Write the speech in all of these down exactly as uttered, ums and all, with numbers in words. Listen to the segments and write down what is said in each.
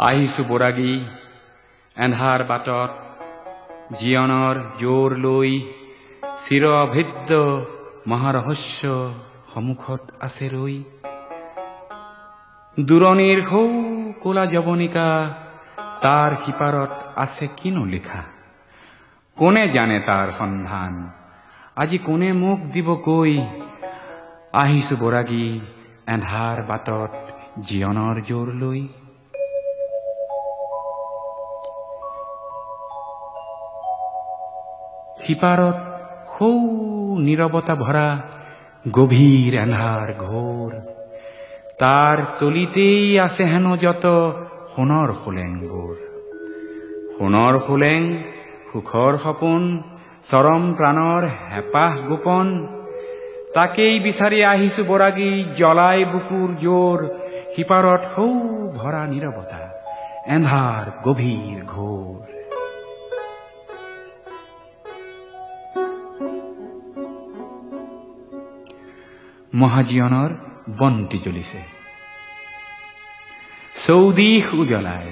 আহিছো বৰাগী এন্ধাৰ বাটত জীৱনৰ জোৰ লৈ চিৰ অভেদ্য মহাৰহস্য সন্মুখত আছে ৰৈ দূৰণিৰ সৌ কোলা যৱনিকা তাৰ সিপাৰত আছে কিনো লিখা কোনে জানে তাৰ সন্ধান আজি কোনে মোক দিব কৈ আহিছো বৰাগী এন্ধাৰ বাটত জীৱনৰ জোৰ লৈ সিপাৰত সৌ নীৰৱতা ভৰা গভীৰ এন্ধাৰ ঘোৰ তাৰ তলিতেই আছে হেনো যত সোণৰ সোলেংবোৰ সোণৰ সোলেং সুখৰ সপোন চৰম প্ৰাণৰ হেঁপাহ গোপন তাকেই বিচাৰি আহিছো বৰাগী জ্বলাই বুকুৰ জোৰ সিপাৰত সৌ ভৰা নীৰৱতা এন্ধাৰ গভীৰ ঘোৰ মহাজীয়নৰ বন্তি জ্বলিছে চৌদিশ উজ্বলাই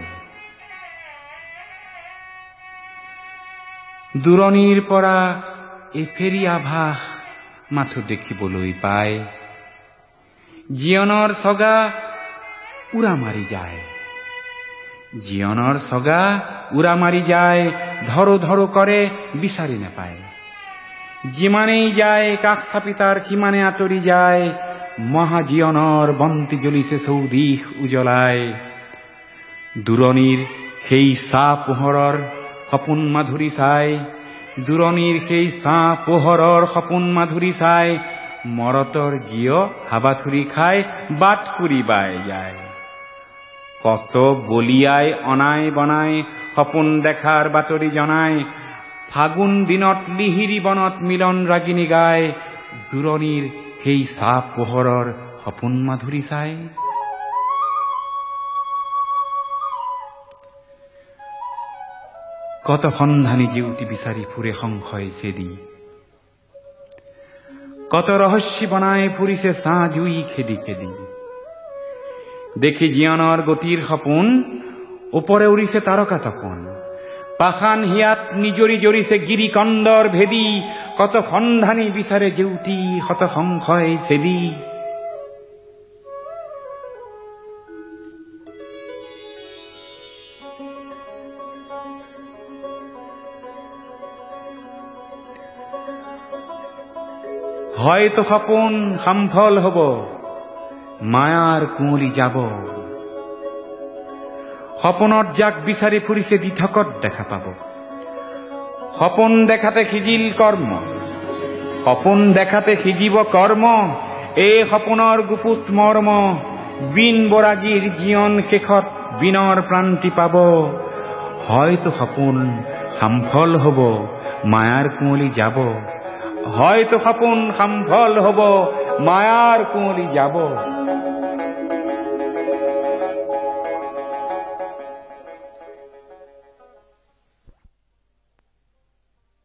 দূৰণিৰ পৰা এফেৰি আভাস মাথো দেখিবলৈ পায় জীৱনৰ ছগা উৰা মাৰি যায় জীৱনৰ ছগা উৰা মাৰি যায় ধৰো ধৰো কৰে বিচাৰি নাপায় যিমানেই যায় কাষ চাপি তাৰ সিমানে আঁতৰি যায় মহাজীয়নৰ বন্তি জ্বলিছে চৌদিশ উজ্বলাই দূৰণিৰ সেই চাহ পোহৰৰ সপোন মাধুৰী চাই দূৰণিৰ সেই চাহ পোহৰৰ সপোন মাধুৰী চাই মৰতৰ জীয় হাবাথুৰি খাই বাট কুৰি বাই যায় কত বলিয়াই অনাই বনাই সপোন দেখাৰ বাতৰি জনাই ফাগুন দিনত লিহিৰি বনত মিলন ৰাগিনী গায় দূৰণিৰ সেই চাহ পোহৰৰ সপোন মাধুৰী চাই কত সন্ধানী জিউতি বিচাৰি ফুৰে সংশয় চেদি কত ৰহস্য বনাই ফুৰিছে ছাঁ জুই খেদি খেদি দেখি জীৱনৰ গতিৰ সপোন ওপৰে উৰিছে তাৰকা তপন পাখান হিয়াত নিজৰি জৰিছে গিৰিকন্দৰ ভেদি কত সন্ধানী বিচাৰে জেউতি শত সংশয় চেদি হয়তো সপোন সামফল হব মায়াৰ কুঁৱলী যাব সপোনত যাক বিচাৰি ফুৰিছে দিঠকত দেখা পাব সপোন দেখাতে সিজিল কৰ্ম সপোন দেখাতে সিজিব কৰ্ম এই সপোনৰ গুপুত মৰ্ম বিন বৰাগীৰ জীৱন শেষত বিনৰ প্ৰান্তি পাব হয়তো সপোন সামফল হব মায়াৰ কুঁৱলী যাব হয়তো সপোন সামফল হব মায়াৰ কুঁৱলী যাব